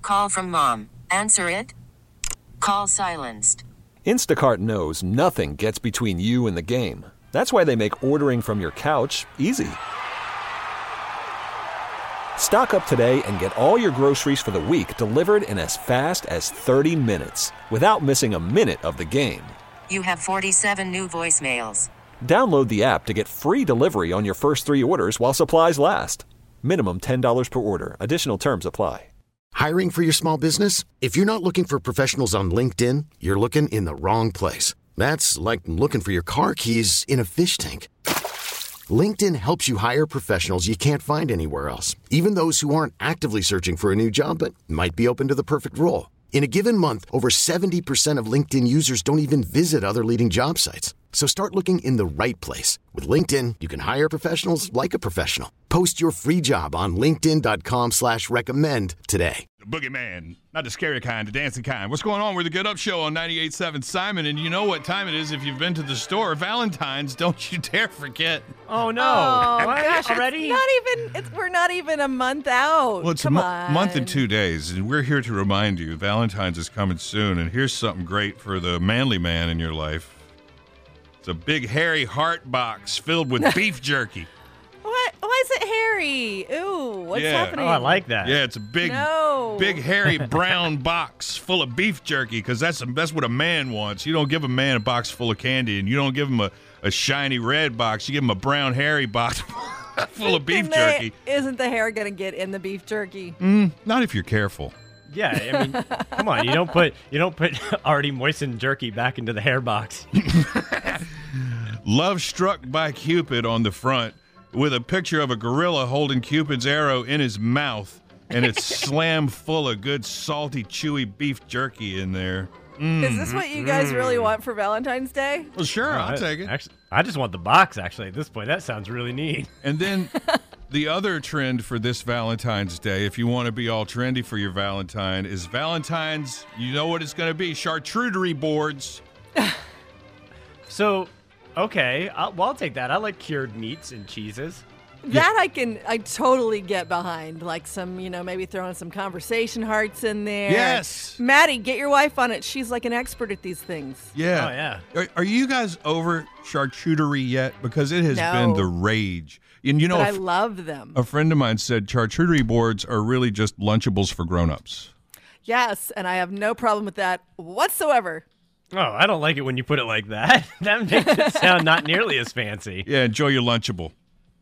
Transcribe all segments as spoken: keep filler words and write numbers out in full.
call from mom. Answer it. Call silenced. Instacart knows nothing gets between you and the game. That's why they make ordering from your couch easy. Stock up today and get all your groceries for the week delivered in as fast as thirty minutes without missing a minute of the game. You have forty-seven new voicemails. Download the app to get free delivery on your first three orders while supplies last. Minimum ten dollars per order. Additional terms apply. Hiring for your small business? If you're not looking for professionals on LinkedIn, you're looking in the wrong place. That's like looking for your car keys in a fish tank. LinkedIn helps you hire professionals you can't find anywhere else, even those who aren't actively searching for a new job but might be open to the perfect role. In a given month, over seventy percent of LinkedIn users don't even visit other leading job sites. So start looking in the right place. With LinkedIn, you can hire professionals like a professional. Post your free job on linkedin.com slash recommend today. The boogeyman, not the scary kind, the dancing kind. What's going on? We're the Get Up Show on ninety-eight point seven Simon, and you know what time it is if you've been to the store. Valentine's, don't you dare forget. Oh, no. Oh, What? gosh, Already? It's not even, it's, we're not even a month out. Well, it's Come a mo- on. month and two days, and we're here to remind you Valentine's is coming soon, and here's something great for the manly man in your life. It's a big, hairy heart box filled with beef jerky. What? Why is it hairy? Ooh, what's Yeah. happening? Oh, I like that. Yeah, it's a big, No. big, hairy brown box full of beef jerky because that's that's what a man wants. You don't give a man a box full of candy, and you don't give him a, a shiny red box. You give him a brown, hairy box full of beef And they- jerky. Isn't the hair going to get in the beef jerky? Mm, not if you're careful. Yeah, I mean, come on. You don't put you don't put already moistened jerky back into the hair box. Love Struck by Cupid on the front with a picture of a gorilla holding Cupid's arrow in his mouth, and it's slammed full of good, salty, chewy beef jerky in there. Mm. Is this what you guys really want for Valentine's Day? Well, sure, I'll I- take it. Actually, I just want the box, actually, at this point. That sounds really neat. And then the other trend for this Valentine's Day, if you want to be all trendy for your Valentine, is Valentine's, you know what it's going to be, charcuterie boards. So, okay, I'll, well, I'll take that. I like cured meats and cheeses. That I can, I totally get behind. Like some, you know, maybe throwing some conversation hearts in there. Yes. Maddie, get your wife on it. She's like an expert at these things. Yeah. Oh, yeah. Are, are you guys over charcuterie yet? Because it has No. been the rage. And you know, But a I f- love them. a friend of mine said charcuterie boards are really just Lunchables for grown-ups. Yes, and I have no problem with that whatsoever. Oh, I don't like it when you put it like that. That makes it sound not nearly as fancy. Yeah, enjoy your Lunchable.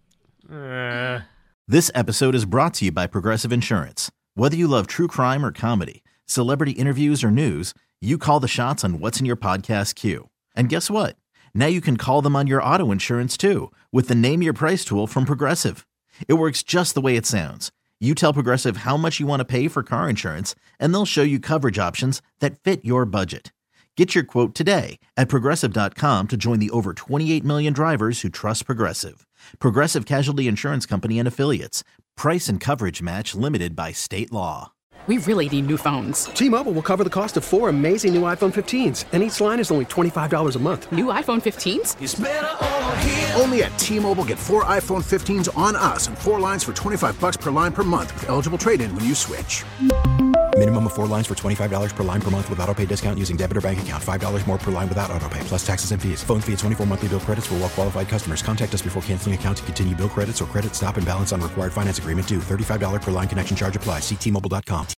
Uh, This episode is brought to you by Progressive Insurance. Whether you love true crime or comedy, celebrity interviews or news, you call the shots on what's in your podcast queue. And guess what? Now you can call them on your auto insurance too with the Name Your Price tool from Progressive. It works just the way it sounds. You tell Progressive how much you want to pay for car insurance, and they'll show you coverage options that fit your budget. Get your quote today at Progressive dot com to join the over twenty-eight million drivers who trust Progressive. Progressive Casualty Insurance Company and Affiliates. Price and coverage match limited by state law. We really need new phones. T-Mobile will cover the cost of four amazing new iPhone fifteens, and each line is only twenty-five dollars a month. New iPhone fifteens? It's better over here. Only at T-Mobile, get four iPhone fifteens on us and four lines for twenty-five bucks per line per month with eligible trade-in when you switch. Minimum of four lines for twenty-five dollars per line per month with autopay discount using debit or bank account. five dollars more per line without autopay, plus taxes and fees. Phone fee at twenty-four monthly bill credits for well-qualified customers. Contact us before canceling account to continue bill credits or credit stop and balance on required finance agreement due. thirty-five dollars per line connection charge applies. See T Mobile dot com.